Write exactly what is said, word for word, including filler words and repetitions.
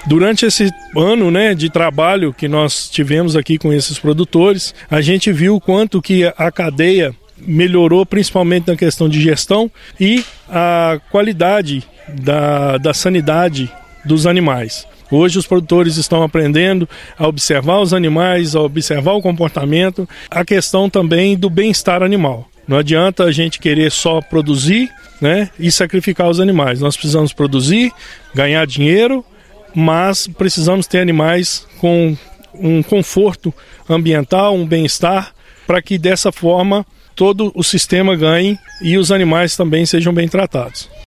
Durante esse ano, né, de trabalho que nós tivemos aqui com esses produtores, a gente viu o quanto que a cadeia melhorou, principalmente na questão de gestão e a qualidade da, da sanidade dos animais. Hoje os produtores estão aprendendo a observar os animais, a observar o comportamento, a questão também do bem-estar animal. Não adianta a gente querer só produzir, né, e sacrificar os animais. Nós precisamos produzir, ganhar dinheiro, mas precisamos ter animais com um conforto ambiental, um bem-estar, para que dessa forma todo o sistema ganhe e os animais também sejam bem tratados.